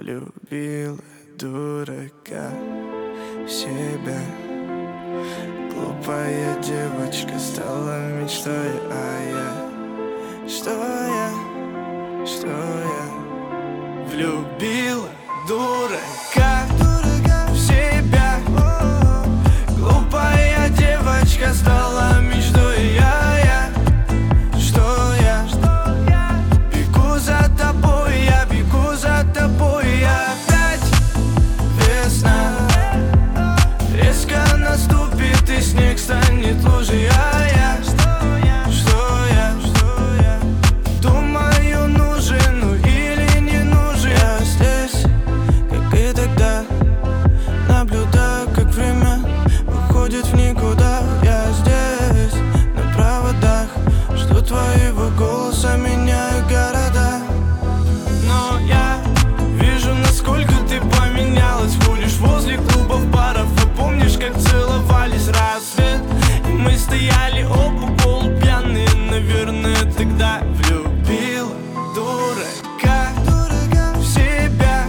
Влюбила дурака в себя. Глупая девочка стала мечтой, а я, что я влюбила дурака в себя. Глупая девочка стала мечтой, а я, что я бегу за тобой, я бегу за тобой. Опять весна, резко наступит и снег станет лужей, а я, что я думаю, нужен, ну или не нужен. Я здесь, как и тогда, наблюдаю, как время уходит в никуда. Я здесь, на проводах, жду твоего голоса, меняю города. Но я вижу, насколько ты поменялась. Ходишь возле клубов, баров, и помнишь, как целовались рассвет. И мы стояли оба полупьяные, наверное, тогда влюбила дурака в себя.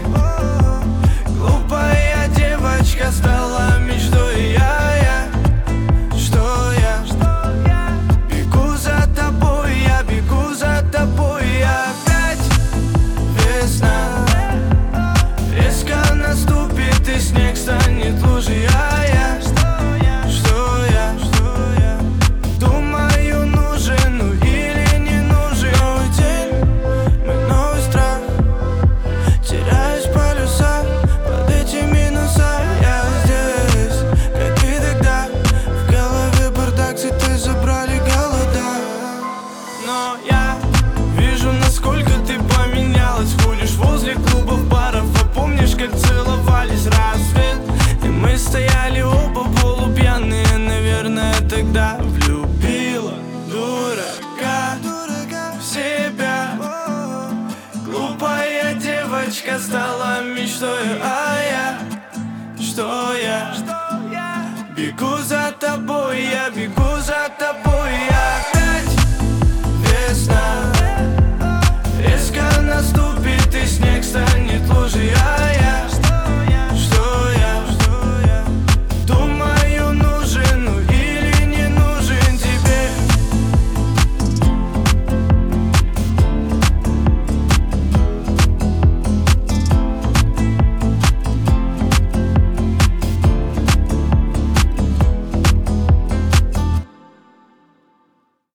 Глупая девочка стала мечтой, а я, что я бегу за тобой, я бегу за тобой. Опять весна, резко наступит и снег станет лужей, а я, что я думаю, нужен, ну или не нужен. Новый день, мой новый страх, теряюсь в полюсах под эти минуса. Я здесь, как и тогда, в голове бардак, цветы забрали голода. Но я вижу, насколько ты поменялась. Ходишь возле клубов, баров, а помнишь, как целовались рассвет. И мы стояли оба полупьяные, наверное, тогда влюбила дурака в себя. Глупая девочка стала мечтой, а я, что я бегу за тобой, я бегу за тобой.